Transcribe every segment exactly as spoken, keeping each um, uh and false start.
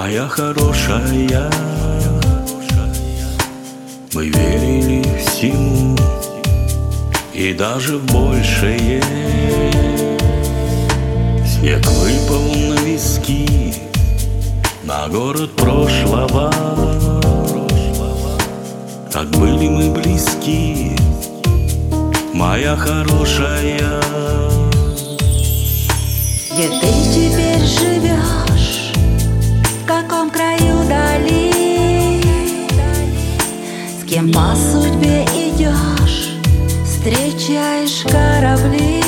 Моя хорошая, мы верили всему и даже в большее. Снег выпал на виски, на город прошлого. Так были мы близки, моя хорошая. Где ты теперь живешь? В каком краю дали? С кем по судьбе идешь? Встречаешь корабли?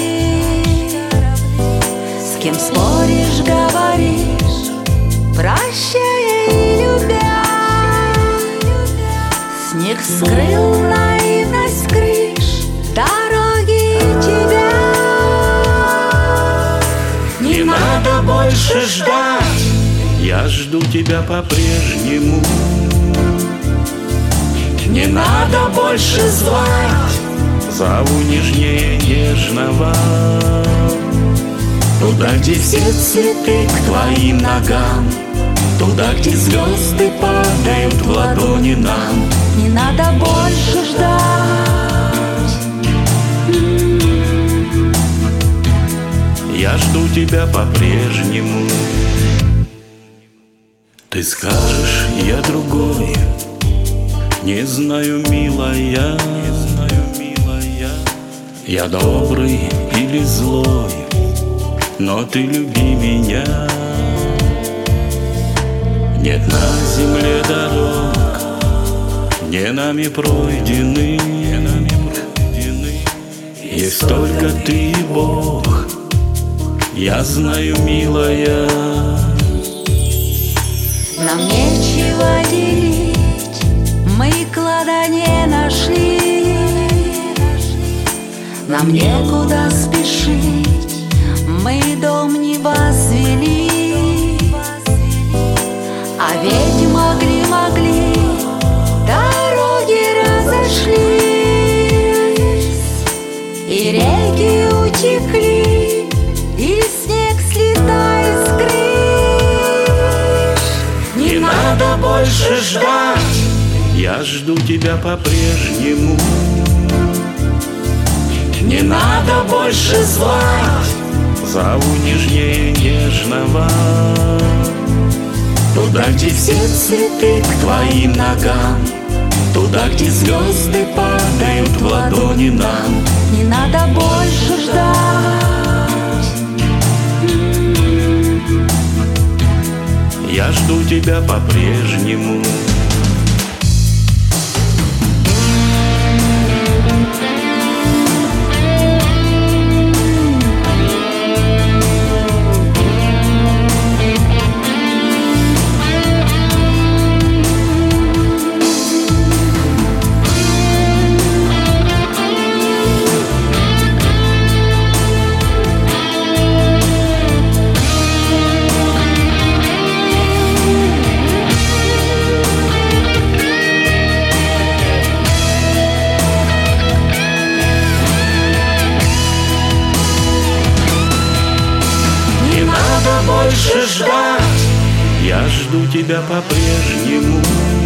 С кем споришь, говоришь, прощая и любя? Снег скрыл наивность с крыш, дороги тебя. Не надо больше ждать, я жду тебя по-прежнему. Не надо больше звать, зову нежнее нежного. Туда, где все цветы к твоим ногам, туда, где звезды падают в ладони нам. Не надо больше ждать. Я жду тебя по-прежнему. Ты скажешь, я другой, не знаю, милая, не знаю, милая, я добрый или злой, но ты люби меня. Нет на земле дорог, не нами пройдены, не нами пройдены. Есть только ты и Бог, я знаю, милая. Нам нечего делить, мы клада не нашли. Нам некуда спешить, мы дом не возвели. А ведь могли-могли, дороги разошлись, и реки утекли, и снег слетает с крыш. Не надо больше ждать, я жду тебя по-прежнему. Не надо больше звать, зову нежнее нежного. Туда, где все цветы к твоим ногам, туда, где звезды падают в ладони нам. Не надо больше ждать. Я жду тебя по-прежнему. Больше ждать, я жду тебя по-прежнему.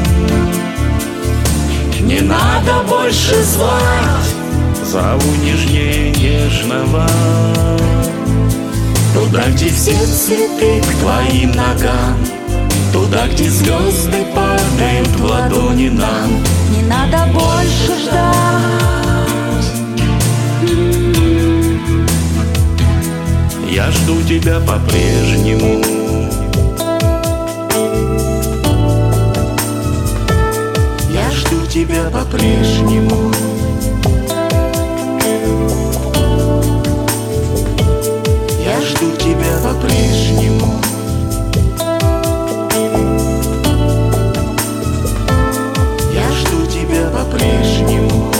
Не надо больше звать, зову нежнее нежного. Туда, где все цветы к твоим ногам, туда, где звезды падают в ладони нам. Не надо больше ждать. Я жду тебя по-прежнему. Я жду тебя по-прежнему. Я жду тебя по-прежнему. Я жду тебя по-прежнему.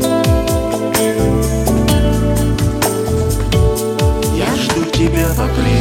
Я жду тебя по-прежнему.